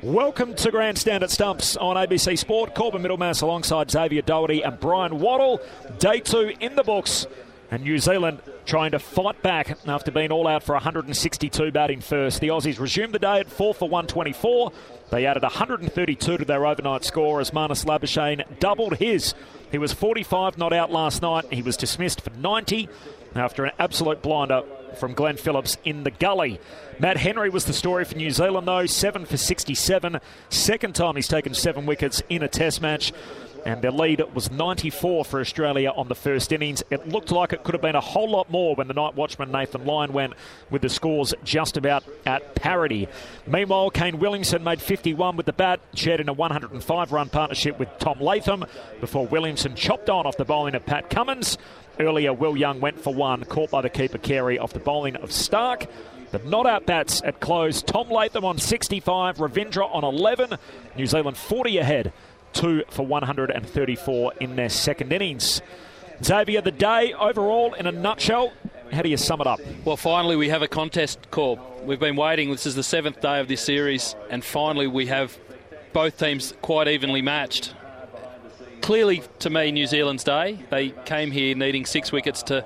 Welcome to Grandstand at Stumps on ABC Sport. Corbin Middlemass alongside Xavier Doherty and Brian Waddle. Day 2 in the books. And New Zealand trying to fight back after being all out for 162 batting first. The Aussies resumed the day at 4 for 124. They added 132 to their overnight score as Marnus Labuschagne doubled his. He was 45 not out last night. He was dismissed for 90 after an absolute blinder from Glenn Phillips in the gully. Matt Henry was the story for New Zealand though, 7 for 67. Second time he's taken 7 wickets in a test match. And their lead was 94 for Australia on the first innings. It looked like it could have been a whole lot more when the night watchman Nathan Lyon went with the scores just about at parity. Meanwhile, Kane Williamson made 51 with the bat, shared in a 105-run partnership with Tom Latham before Williamson chopped on off the bowling of Pat Cummins. Earlier, Will Young went for 1, caught by the keeper Carey off the bowling of Stark. The not-out bats at close, Tom Latham on 65, Ravindra on 11, New Zealand 40 ahead. 2 for 134 in their second innings. Xavier, the day overall in a nutshell, how do you sum it up? Well, finally we have a contest, Corb. We've been waiting. This is the 7th day of this series, and finally we have both teams quite evenly matched. Clearly, to me, New Zealand's day. They came here needing 6 wickets to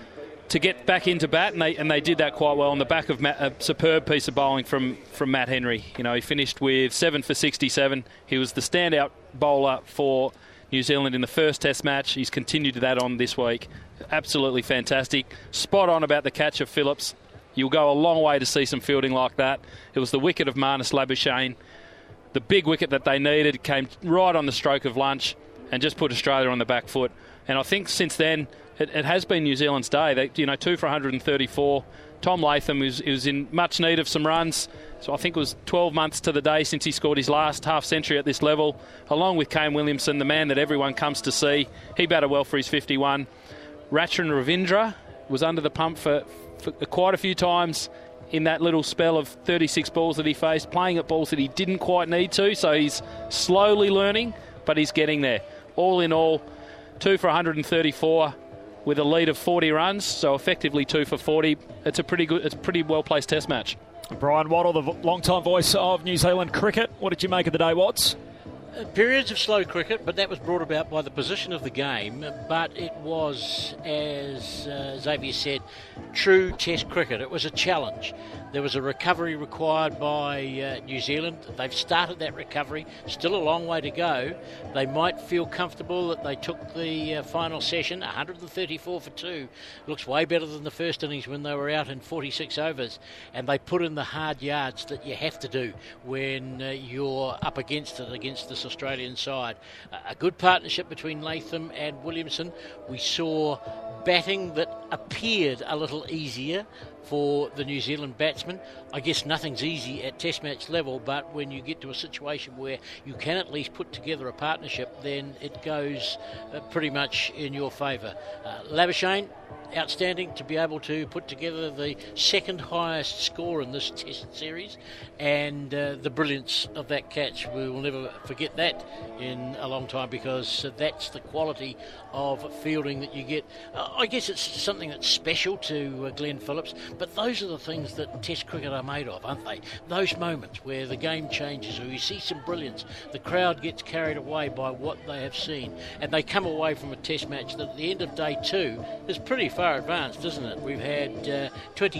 get back into bat, and they did that quite well on the back of a superb piece of bowling from Matt Henry. You know, he finished with 7 for 67. He was the standout bowler for New Zealand in the first Test match. He's continued that on this week. Absolutely fantastic. Spot on about the catch of Phillips. You'll go a long way to see some fielding like that. It was the wicket of Marnus Labuschagne. The big wicket that they needed came right on the stroke of lunch and just put Australia on the back foot. And I think since then, it has been New Zealand's day. They, 2 for 134. Tom Latham is in much need of some runs. So I think it was 12 months to the day since he scored his last half century at this level, along with Kane Williamson, the man that everyone comes to see. He batted well for his 51. Rachin Ravindra was under the pump for quite a few times in that little spell of 36 balls that he faced, playing at balls that he didn't quite need to. So he's slowly learning, but he's getting there. All in all, 2 for 134. With a lead of 40 runs, so effectively 2 for 40. It's a pretty well-placed test match. Brian Waddle, the long-time voice of New Zealand cricket. What did you make of the day, Watts? Periods of slow cricket, but that was brought about by the position of the game. But it was, as Xavier said, true test cricket. It was a challenge. There was a recovery required by New Zealand. They've started that recovery. Still a long way to go. They might feel comfortable that they took the final session, 134 for 2. Looks way better than the first innings when they were out in 46 overs. And they put in the hard yards that you have to do when you're up against it, against this Australian side. A good partnership between Latham and Williamson. We saw batting that appeared a little easier for the New Zealand batsmen. I guess nothing's easy at test match level, but when you get to a situation where you can at least put together a partnership, then it goes pretty much in your favour. Labuschagne, outstanding to be able to put together the second highest score in this test series, and the brilliance of that catch. We will never forget that in a long time, because that's the quality of fielding that you get. I guess it's something that's special to Glenn Phillips, but those are the things that test cricket are made of, aren't they? Those moments where the game changes, where you see some brilliance, the crowd gets carried away by what they have seen, and they come away from a test match that at the end of day 2 is pretty far advanced, isn't it? We've had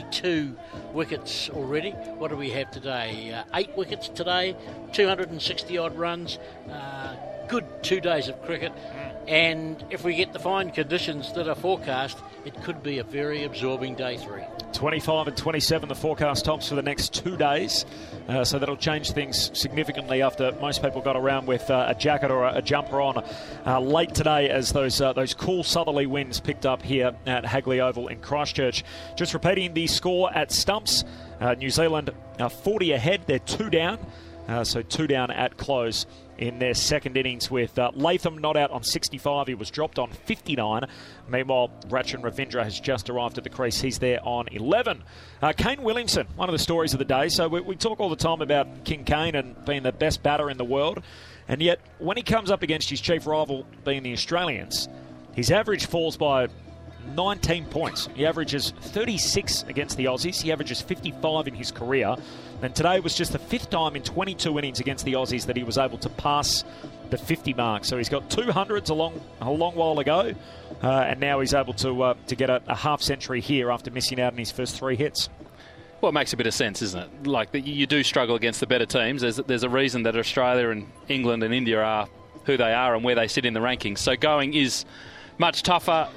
22 wickets already. What do we have today? 8 wickets today, 260 odd runs. Good 2 days of cricket. And if we get the fine conditions that are forecast, it could be a very absorbing day 3. 25 and 27 the forecast tops for the next 2 days. So that'll change things significantly after most people got around with a jacket or a jumper on late today, as those cool southerly winds picked up here at Hagley Oval in Christchurch. Just repeating the score at Stumps. New Zealand 40 ahead. They're 2 down. So 2 down at close in their second innings, with Latham not out on 65. He was dropped on 59. Meanwhile, Rachin Ravindra has just arrived at the crease. He's there on 11. Kane Williamson, one of the stories of the day. So we talk all the time about King Kane and being the best batter in the world. And yet, when he comes up against his chief rival, being the Australians, his average falls by 19 points. He averages 36 against the Aussies. He averages 55 in his career. And today was just the 5th time in 22 innings against the Aussies that he was able to pass the 50 mark. So he's got 200s a long while ago. And now he's able to get a half century here after missing out on his first 3 hits. Well, it makes a bit of sense, isn't it? Like, you do struggle against the better teams. There's a reason that Australia and England and India are who they are and where they sit in the rankings. So going is much tougher,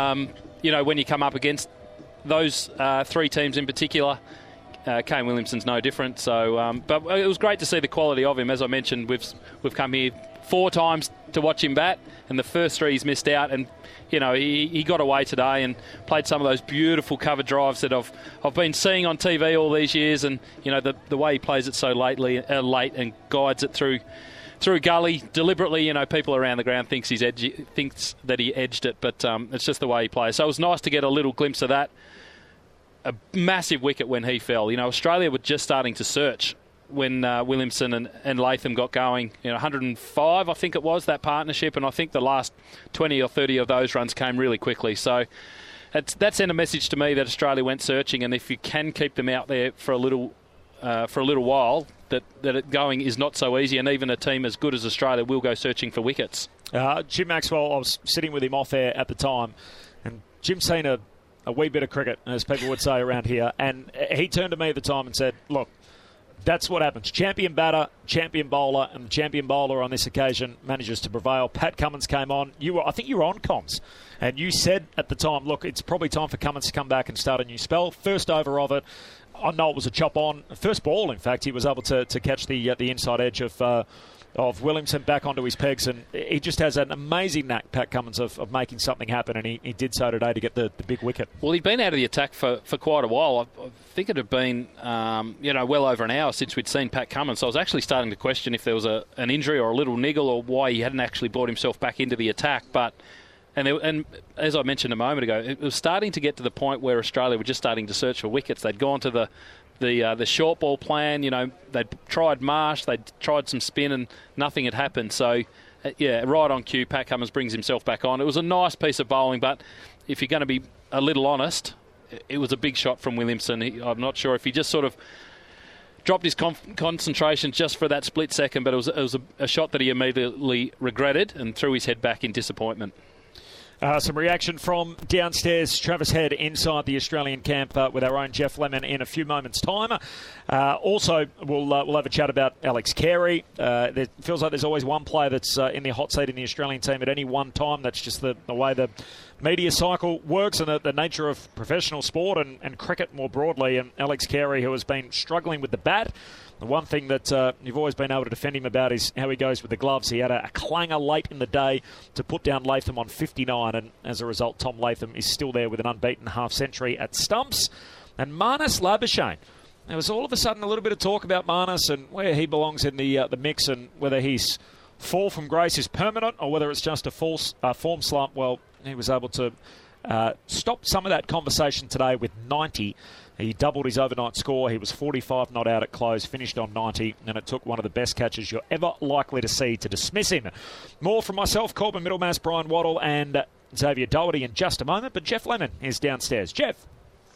when you come up against those 3 teams in particular. Kane Williamson's no different. So, but it was great to see the quality of him. As I mentioned, we've come here 4 times to watch him bat, and the first 3 he's missed out. And he got away today and played some of those beautiful cover drives that I've been seeing on TV all these years. And the way he plays it so late and guides it through gully deliberately. People around the ground thinks that he edged it, but it's just the way he plays. So it was nice to get a little glimpse of that. A massive wicket when he fell. Australia were just starting to search when Williamson and Latham got going. 105, I think it was, that partnership, and I think the last 20 or 30 of those runs came really quickly. So that sent a message to me that Australia went searching, and if you can keep them out there for a little while, that it going is not so easy, and even a team as good as Australia will go searching for wickets. Jim Maxwell, I was sitting with him off air at the time, and Jim's seen a wee bit of cricket, as people would say around here, and he turned to me at the time and said, look, that's what happens. Champion batter, champion bowler, and the champion bowler on this occasion manages to prevail. Pat Cummins came on. I think you were on comms, and you said at the time, look, it's probably time for Cummins to come back and start a new spell. First over of it, I know it was a chop on. First ball, in fact, he was able to catch the inside edge of Williamson back onto his pegs, and he just has an amazing knack, Pat Cummins, of making something happen, and he did so today to get the big wicket. Well, he'd been out of the attack for quite a while. I think it had been well over an hour since we'd seen Pat Cummins, so I was actually starting to question if there was an injury or a little niggle or why he hadn't actually brought himself back into the attack. And as I mentioned a moment ago, it was starting to get to the point where Australia were just starting to search for wickets. They'd gone to the short ball plan. They'd tried Marsh, they'd tried some spin, and nothing had happened. So, right on cue, Pat Cummins brings himself back on. It was a nice piece of bowling, but if you're going to be a little honest, it was a big shot from Williamson. I'm not sure if he just sort of dropped his concentration just for that split second, but it was a shot that he immediately regretted and threw his head back in disappointment. Some reaction from downstairs. Travis Head inside the Australian camp with our own Geoff Lemon in a few moments' time. Also, we'll have a chat about Alex Carey. It feels like there's always one player that's in the hot seat in the Australian team at any one time. That's just the way the media cycle works and the nature of professional sport and cricket more broadly. And Alex Carey, who has been struggling with the bat. The one thing that you've always been able to defend him about is how he goes with the gloves. He had a clanger late in the day to put down Latham on 59, and as a result, Tom Latham is still there with an unbeaten half-century at stumps. And Marnus Labuschagne. There was all of a sudden a little bit of talk about Marnus and where he belongs in the mix and whether his fall from grace is permanent or whether it's just a form slump. Well, he was able to stop some of that conversation today with 90. He doubled his overnight score. He was 45 not out at close, finished on 90, and it took one of the best catches you're ever likely to see to dismiss him. More from myself, Corbin Middlemass, Brian Waddle, and Xavier Doherty in just a moment, but Geoff Lemon is downstairs. Jeff.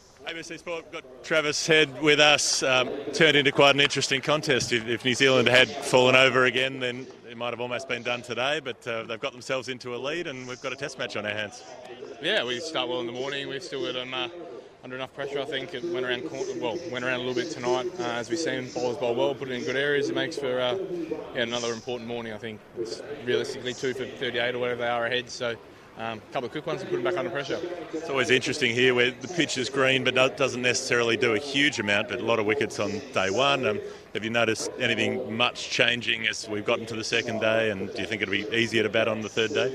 ABC Sport, got Travis Head with us. Turned into quite an interesting contest. If New Zealand had fallen over again, then it might have almost been done today, but they've got themselves into a lead, and we've got a test match on our hands. Yeah, we start well in the morning. We've still got them under enough pressure, I think. It went around a little bit tonight. As we've seen, bowlers bowl well, put it in good areas. It makes for another important morning, I think. It's realistically 2 for 38 or whatever they are ahead, so a couple of quick ones and put them back under pressure. It's always interesting here where the pitch is green but doesn't necessarily do a huge amount, but a lot of wickets on day one. Have you noticed anything much changing as we've gotten to the second day, and do you think it'll be easier to bat on the third day?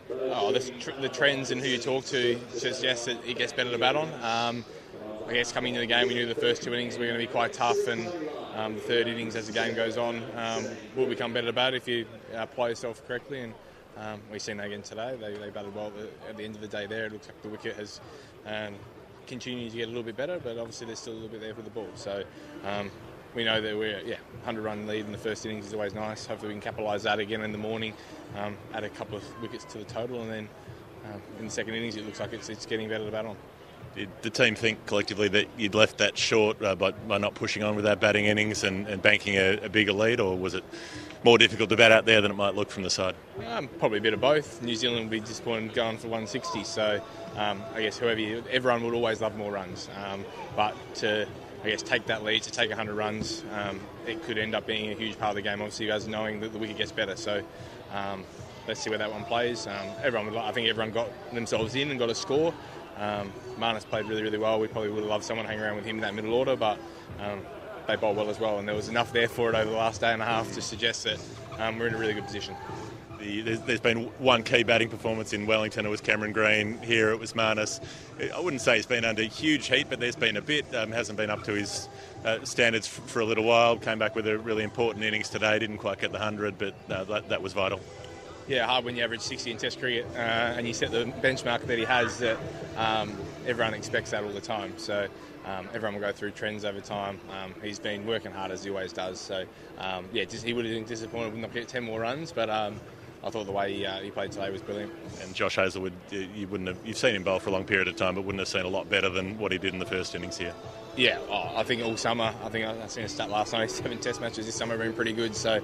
The trends in who you talk to suggest that it gets better to bat on. I guess coming into the game, we knew the first 2 innings were going to be quite tough, and the third innings, as the game goes on, will become better to bat if you apply yourself correctly. And we've seen that again today. They batted well at the end of the day there. It looks like the wicket has continued to get a little bit better, but obviously there's still a little bit there for the ball. So we know that we're 100-run lead in the first innings is always nice. Hopefully we can capitalise that again in the morning, add a couple of wickets to the total, and then in the second innings, it looks like it's getting better to bat on. Did the team think collectively that you'd left that short by not pushing on with that batting innings and banking a bigger lead, or was it more difficult to bat out there than it might look from the side? Probably a bit of both. New Zealand would be disappointed going for 160, so I guess everyone would always love more runs. But to, I guess, take that lead, to take 100 runs, it could end up being a huge part of the game, obviously, as knowing that the wicket gets better. So let's see where that one plays. I think everyone got themselves in and got a score. Marnus played really, really well. We probably would have loved someone hanging around with him in that middle order, but they bowled well as well, and there was enough there for it over the last day and a half to suggest that we're in a really good position. There's been one key batting performance in Wellington. It was Cameron Green. Here it was Marnus. I wouldn't say he's been under huge heat, but there's been a bit. Hasn't been up to his standards for a little while. Came back with a really important innings today. Didn't quite get the 100, but that was vital. Yeah, hard when you average 60 in Test cricket and you set the benchmark that he has. That everyone expects that all the time. So everyone will go through trends over time. He's been working hard as he always does. So he would have been disappointed with not getting 10 more runs, but I thought the way he played today was brilliant. And Josh Hazlewood, you've seen him bowl for a long period of time, but wouldn't have seen a lot better than what he did in the first innings here. Yeah, I think all summer. I think I seen a stat last night. 7 Test matches this summer have been pretty good. So,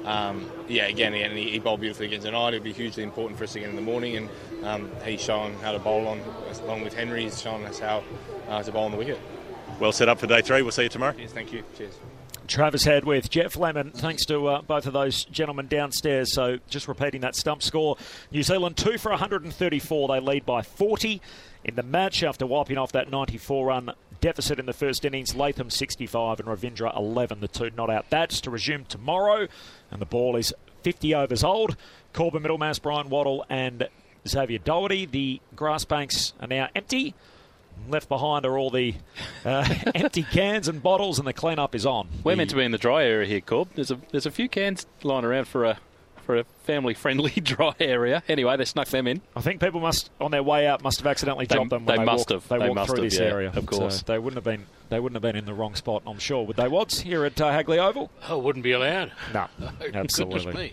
again, he bowled beautifully again tonight. It'll be hugely important for us again in the morning. And he's shown how to bowl along with Henry. He's shown us how to bowl on the wicket. Well set up for day 3. We'll see you tomorrow. Yes, thank you. Cheers. Travis Head with Jeff Lemon. Thanks to both of those gentlemen downstairs. So just repeating that stump score. New Zealand 2 for 134. They lead by 40 in the match after wiping off that 94-run deficit in the first innings. Latham 65 and Ravindra 11. The two not out bats to resume tomorrow. And the ball is 50 overs old. Corbin Middlemass, Brian Waddle and Xavier Doherty. The grass banks are now empty. Left behind are all the empty cans and bottles, and the clean-up is on. We're meant to be in the dry area here, Corb. There's a few cans lying around for a family-friendly dry area. Anyway, they snuck them in. I think people on their way out must have accidentally dropped them when they walked through this area. Of course, so they wouldn't have been in the wrong spot, I'm sure. Would they, Wads, here at Hagley Oval? Oh, wouldn't be allowed. No, absolutely.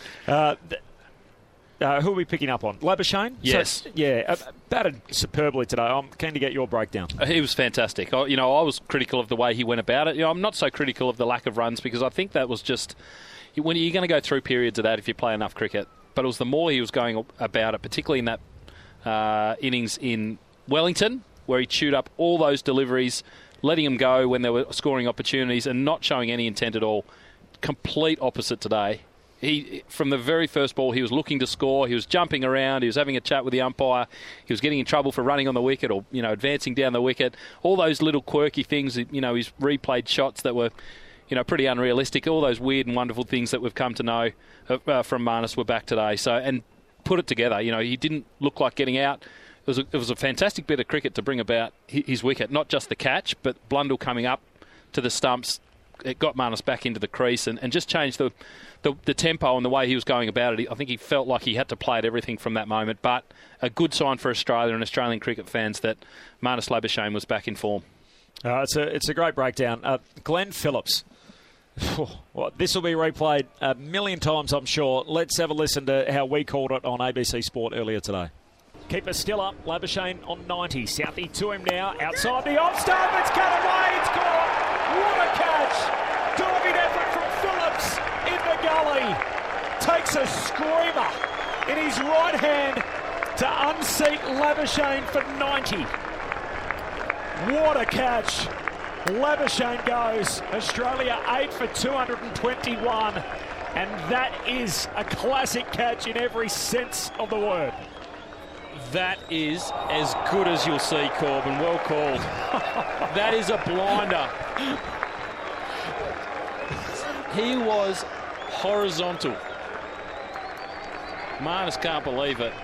Who are we picking up on? Labuschagne? Yes. So, batted superbly today. I'm keen to get your breakdown. He was fantastic. I was critical of the way he went about it. I'm not so critical of the lack of runs because I think that was just... When you're going to go through periods of that if you play enough cricket. But it was the more he was going about it, particularly in that innings in Wellington, where he chewed up all those deliveries, letting them go when there were scoring opportunities and not showing any intent at all. Complete opposite today. From the very first ball, he was looking to score. He was jumping around. He was having a chat with the umpire. He was getting in trouble for running on the wicket or advancing down the wicket. All those little quirky things. He's replayed shots that were pretty unrealistic. All those weird and wonderful things that we've come to know from Marnus were back today. So and put it together. He didn't look like getting out. It was a fantastic bit of cricket to bring about his wicket. Not just the catch, but Blundell coming up to the stumps. It got Marnus back into the crease and just changed the tempo and the way he was going about it. I think he felt like he had to play at everything from that moment. But a good sign for Australia and Australian cricket fans that Marnus Labuschagne was back in form. It's a great breakdown. Glenn Phillips. This will be replayed a million times, I'm sure. Let's have a listen to how we called it on ABC Sport earlier today. Keeper still up. Labuschagne on 90. Southey to him now. Outside the off stump. It's cut away. It's caught. What a catch. Dogged effort from Phillips in the gully. Takes a screamer in his right hand to unseat Labuschagne for 90. What a catch. Labuschagne goes. Australia 8 for 221. And that is a classic catch in every sense of the word. That is as good as you'll see, Corbin. Well called. That is a blinder. He was horizontal. Marnus can't believe it.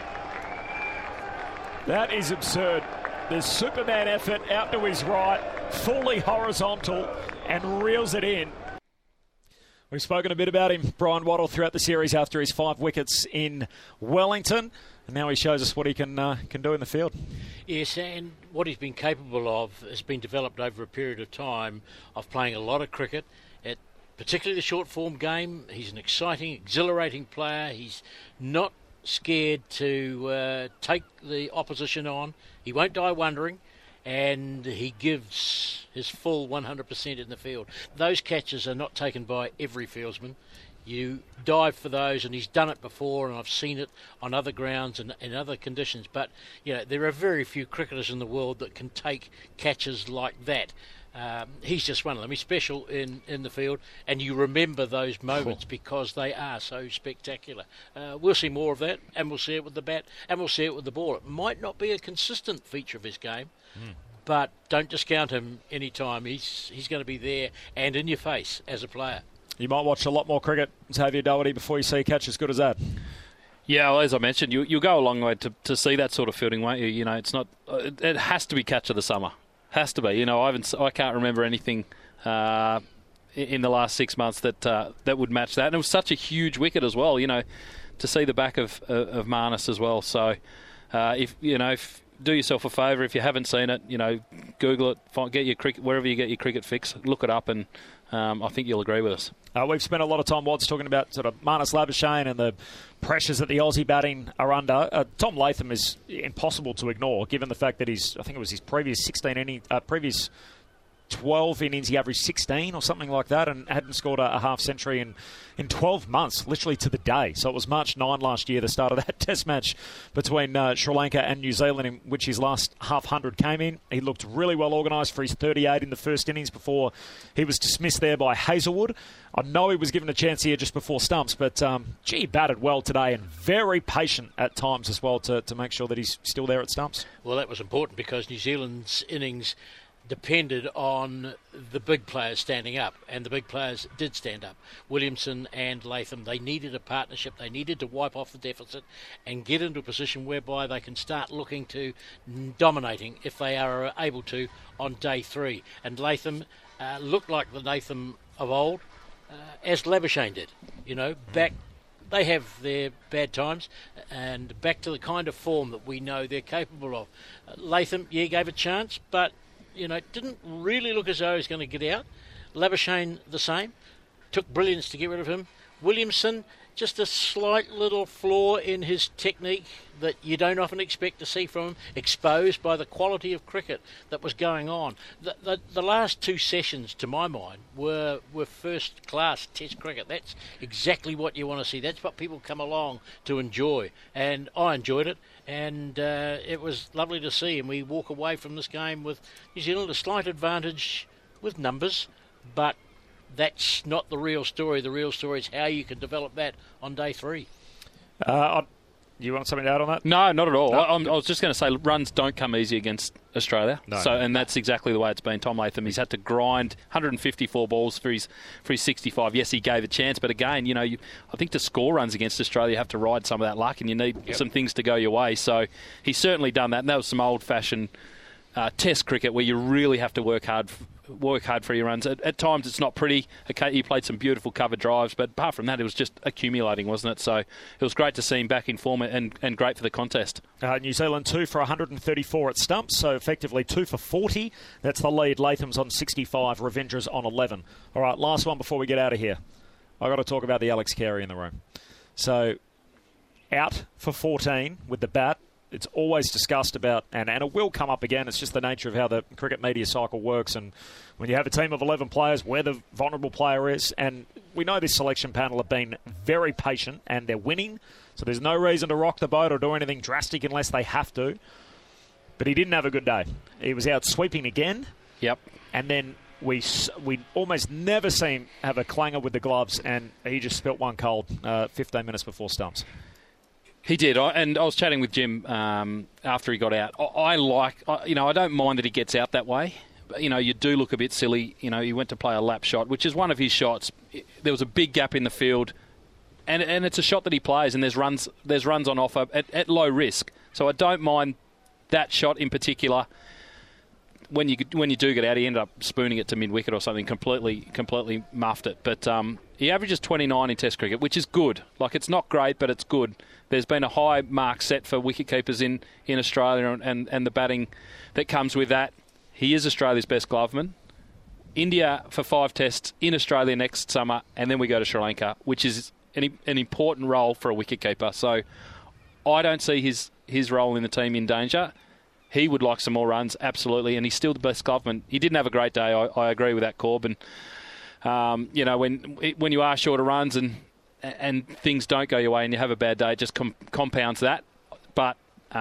That is absurd. The Superman effort out to his right, fully horizontal, and reels it in. We've spoken a bit about him, Brian Waddle, throughout the series after his 5 wickets in Wellington. And now he shows us what he can do in the field. Yes, and what he's been capable of has been developed over a period of time of playing a lot of cricket, particularly the short-form game. He's an exciting, exhilarating player. He's not scared to take the opposition on. He won't die wondering, and he gives his full 100% in the field. Those catches are not taken by every fieldsman. You dive for those, and he's done it before, and I've seen it on other grounds and in other conditions. But there are very few cricketers in the world that can take catches like that. He's just one of them. He's special in the field, and you remember those moments because they are so spectacular. We'll see more of that, and we'll see it with the bat, and we'll see it with the ball. It might not be a consistent feature of his game, but don't discount him any time. He's going to be there and in your face as a player. You might watch a lot more cricket, Xavier Doherty, before you see a catch as good as that. Yeah, well, as I mentioned, you'll go a long way to see that sort of fielding, won't you? It's not. It has to be catch of the summer. Has to be. I can't remember anything in the last 6 months that would match that. And it was such a huge wicket as well. To see the back of Marnus as well. So if do yourself a favour if you haven't seen it. Google it, get your cricket wherever you get your cricket fix. Look it up, and I think you'll agree with us. We've spent a lot of time, Wads, talking about sort of Marnus Labuschagne and the pressures that the Aussie batting are under. Tom Latham is impossible to ignore, given the fact that I think it was his previous 12 innings, he averaged 16 or something like that, and hadn't scored a half century in 12 months, literally to the day. So it was March 9 last year, the start of that test match between Sri Lanka and New Zealand, in which his last half hundred came in. He looked really well organised for his 38 in the first innings before he was dismissed there by Hazelwood. I know he was given a chance here just before stumps, but he batted well today and very patient at times as well to make sure that he's still there at stumps. Well, that was important because New Zealand's innings depended on the big players standing up, and the big players did stand up. Williamson and Latham, they needed a partnership. They needed to wipe off the deficit and get into a position whereby they can start looking to dominating if they are able to on day 3. And Latham looked like the Latham of old, as Labuschagne did. Back. They have their bad times, and back to the kind of form that we know they're capable of. Latham, gave a chance, but didn't really look as though he was going to get out. Labuschagne, the same. Took brilliance to get rid of him. Williamson, just a slight little flaw in his technique that you don't often expect to see from him, exposed by the quality of cricket that was going on. The last 2 sessions, to my mind, were first-class Test cricket. That's exactly what you want to see. That's what people come along to enjoy. And I enjoyed it. And it was lovely to see. And we walk away from this game with New Zealand a slight advantage with numbers, but that's not the real story. The real story is how you can develop that on day 3. You want something to add on that? No, not at all. No. I was just going to say runs don't come easy against Australia. No. And that's exactly the way it's been. Tom Latham, he's had to grind 154 balls for his 65. Yes, he gave a chance, but again, I think to score runs against Australia, you have to ride some of that luck, and you need some things to go your way. So he's certainly done that, and that was some old-fashioned Test cricket where you really have to work hard for your runs. At times it's not pretty. Okay, he played some beautiful cover drives, but apart from that, it was just accumulating, wasn't it? So it was great to see him back in form and great for the contest. New Zealand 2 for 134 at stumps, so effectively 2 for 40. That's the lead. Latham's on 65, Revengers on 11. All right, last one before we get out of here. I've got to talk about the Alex Carey in the room. So out for 14 with the bat. It's always discussed about, and it will come up again, it's just the nature of how the cricket media cycle works, and when you have a team of 11 players, where the vulnerable player is, and we know this selection panel have been very patient, and they're winning, so there's no reason to rock the boat or do anything drastic unless they have to. But he didn't have a good day. He was out sweeping again. Yep. And then we almost never see him have a clanger with the gloves, and he just spilt one cold 15 minutes before stumps. He did, and I was chatting with Jim after he got out. I don't mind that he gets out that way. But, you do look a bit silly. He went to play a lap shot, which is one of his shots. There was a big gap in the field, and it's a shot that he plays, and there's runs on offer at low risk. So I don't mind that shot in particular. When you do get out, he ended up spooning it to mid-wicket or something, completely muffed it. But he averages 29 in Test cricket, which is good. Like, it's not great, but it's good. There's been a high mark set for wicket-keepers in Australia and the batting that comes with that. He is Australia's best gloveman. India for 5 tests in Australia next summer, and then we go to Sri Lanka, which is an important role for a wicket-keeper. So I don't see his role in the team in danger. He would like some more runs, absolutely, and he's still the best gloveman. He didn't have a great day. I agree with that, Corb. And when you are short of runs and things don't go your way and you have a bad day, it just compounds that. But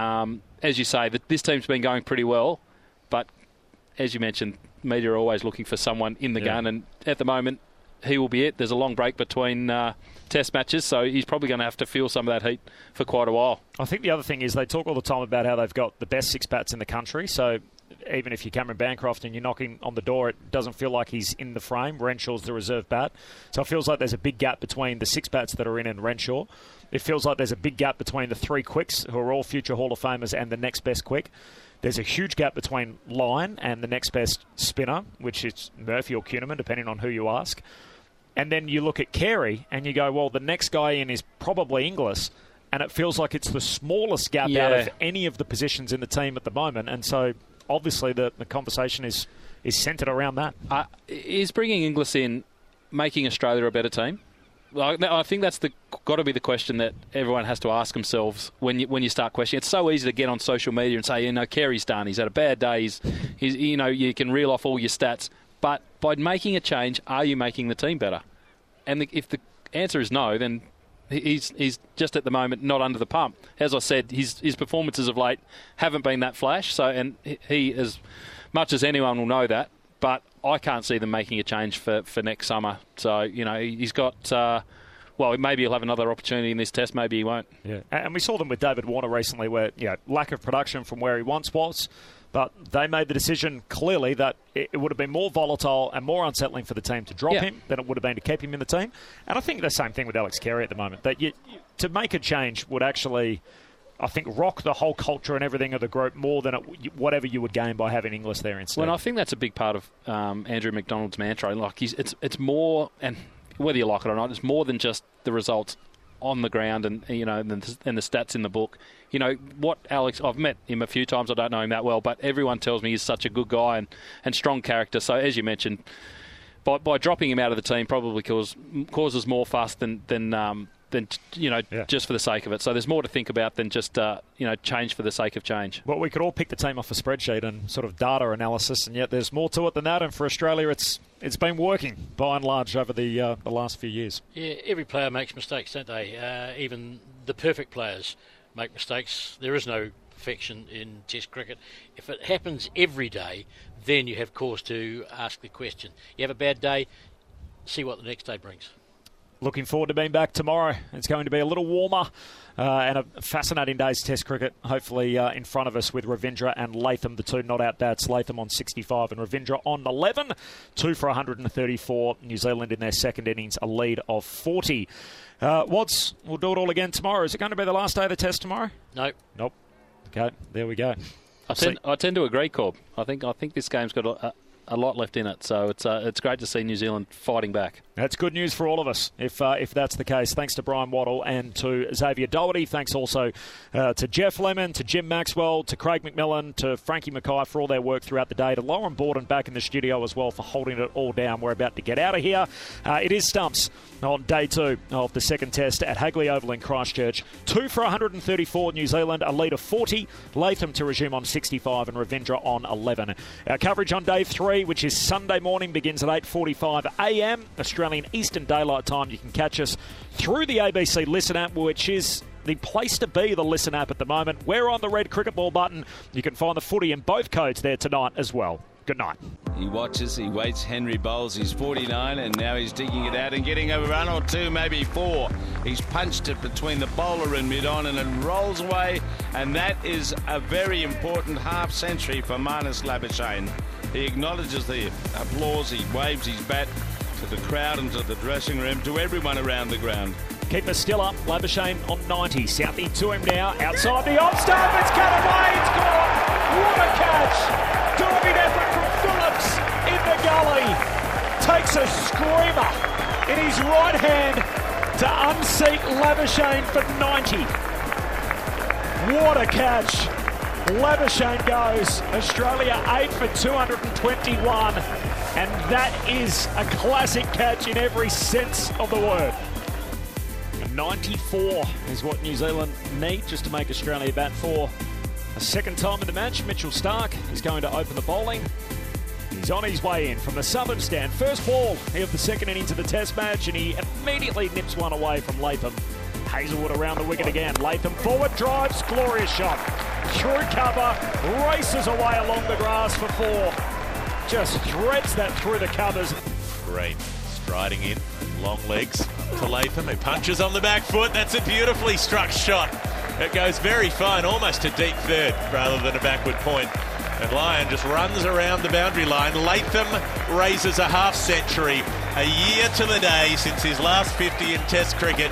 as you say, this team's been going pretty well. But as you mentioned, media are always looking for someone in the gun, and at the moment, he will be it. There's a long break between test matches, so he's probably going to have to feel some of that heat for quite a while. I think the other thing is they talk all the time about how they've got the best six bats in the country, so even if you're Cameron Bancroft and you're knocking on the door, it doesn't feel like he's in the frame. Renshaw's the reserve bat. So it feels like there's a big gap between the six bats that are in and Renshaw. It feels like there's a big gap between the three quicks, who are all future Hall of Famers, and the next best quick. There's a huge gap between Lyon and the next best spinner, which is Murphy or Kuhnemann, depending on who you ask. And then you look at Carey and you go, well, the next guy in is probably Inglis, and it feels like it's the smallest gap out of any of the positions in the team at the moment. And so obviously the conversation is centred around that. Is bringing Inglis in making Australia a better team? I think that's got to be the question that everyone has to ask themselves when you start questioning. It's so easy to get on social media and say, Carey's done. He's had a bad day. He's you can reel off all your stats. But by making a change, are you making the team better? And if the answer is no, then he's just at the moment not under the pump. As I said, his performances of late haven't been that flash. So, and he, as much as anyone will know that, but I can't see them making a change for next summer. So, he's got... maybe he'll have another opportunity in this test. Maybe he won't. Yeah, and we saw them with David Warner recently where, lack of production from where he once was. But they made the decision clearly that it would have been more volatile and more unsettling for the team to drop him than it would have been to keep him in the team. And I think the same thing with Alex Carey at the moment. That to make a change would actually, I think, rock the whole culture and everything of the group more than whatever you would gain by having Inglis there instead. Well, I think that's a big part of Andrew McDonald's mantra. Like it's more, and whether you like it or not, it's more than just the results on the ground and the stats in the book. What Alex, I've met him a few times, I don't know him that well, but everyone tells me he's such a good guy and strong character. So as you mentioned, by dropping him out of the team probably causes more fuss than just for the sake of it. So there's more to think about than just change for the sake of change. Well, we could all pick the team off a spreadsheet and sort of data analysis, and yet there's more to it than that. And for Australia, it's been working by and large over the last few years. Yeah, every player makes mistakes, don't they? Even the perfect players make mistakes. There is no perfection in Test cricket. If it happens every day, then you have cause to ask the question. You have a bad day, see what the next day brings. Looking forward to being back tomorrow. It's going to be a little warmer and a fascinating day's Test cricket, hopefully in front of us with Ravindra and Latham, the two not-out bats. Latham on 65 and Ravindra on 11. 2 for 134. New Zealand in their second innings, a lead of 40. Wads, we'll do it all again tomorrow. Is it going to be the last day of the Test tomorrow? Nope. Okay, there we go. I tend to agree, Corb. I think this game's got a lot left in it, so it's great to see New Zealand fighting back. That's good news for all of us, if that's the case. Thanks to Brian Waddle and to Xavier Doherty. Thanks also to Jeff Lemon, to Jim Maxwell, to Craig McMillan, to Frankie Mackay for all their work throughout the day, to Lauren Borden back in the studio as well for holding it all down. We're about to get out of here. It is Stumps on day 2 of the second test at Hagley Oval in Christchurch. 2 for 134 New Zealand, a lead of 40. Latham to resume on 65 and Ravindra on 11. Our coverage on day 3, which is Sunday morning, begins at 8:45 a.m. Australian Eastern Daylight Time. You can catch us through the ABC Listen app, which is the place to be, the Listen app at the moment. We're on the red cricket ball button. You can find the footy in both codes there tonight as well. Good night. He watches, he waits, Henry bowls, he's 49 and now he's digging it out and getting a run or two, maybe 4. He's punched it between the bowler and mid-on and it rolls away, and that is a very important half century for Marnus Labuschagne. He acknowledges the applause, he waves his bat to the crowd and to the dressing room, to everyone around the ground. Keeper still up, Labuschagne on 90. Southie to him now, outside the off stump, it's cut away, it's gone. What a catch! Diving effort from Phillips in the gully. Takes a screamer in his right hand to unseat Labuschagne for 90. What a catch! Labuschagne goes. Australia 8 for 221. And that is a classic catch in every sense of the word. 94 is what New Zealand need just to make Australia bat for a second time in the match. Mitchell Starc is going to open the bowling. He's on his way in from the southern stand. First ball of the second innings of the Test match, and he immediately nips one away from Latham. Hazelwood around the wicket again. Latham forward, drives, glorious shot. Through cover, races away along the grass for 4. Just threads that through the covers. Green striding in, long legs to Latham, who punches on the back foot. That's a beautifully struck shot. It goes very fine, almost to deep third rather than a backward point. And Lyon just runs around the boundary line. Latham raises a half century, a year to the day since his last 50 in Test cricket.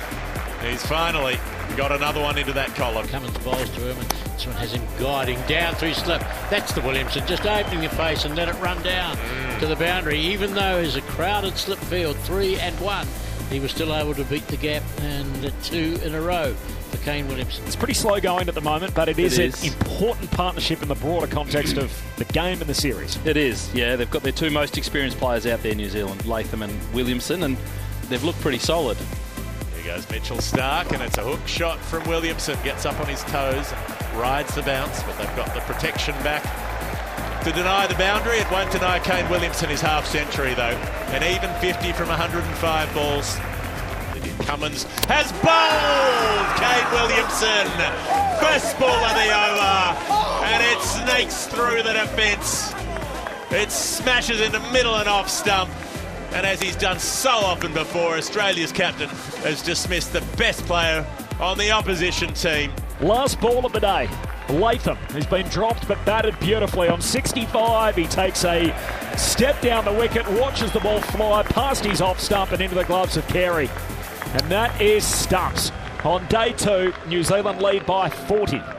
He's finally got another one into that column. Cummins bowls to him, and this one has him guiding down through slip. That's the Williamson, just opening the face and let it run down to the boundary. Even though it's a crowded slip field, 3 and 1, he was still able to beat the gap, and 2 in a row for Kane Williamson. It's pretty slow going at the moment, but it is an important partnership in the broader context of the game and the series. It is, yeah. They've got their 2 most experienced players out there, New Zealand, Latham and Williamson, and they've looked pretty solid. Here goes Mitchell Starc, and it's a hook shot from Williamson. Gets up on his toes, rides the bounce, but they've got the protection back to deny the boundary. It won't deny Kane Williamson his half century, though. An even 50 from 105 balls. Cummins has bowled Kane Williamson. First ball of the over, and it snakes through the defence. It smashes in the middle and off stump. And as he's done so often before, Australia's captain has dismissed the best player on the opposition team. Last ball of the day. Latham has been dropped but batted beautifully on 65. He takes a step down the wicket, watches the ball fly past his off stump and into the gloves of Carey. And that is stumps. On day 2, New Zealand lead by 40.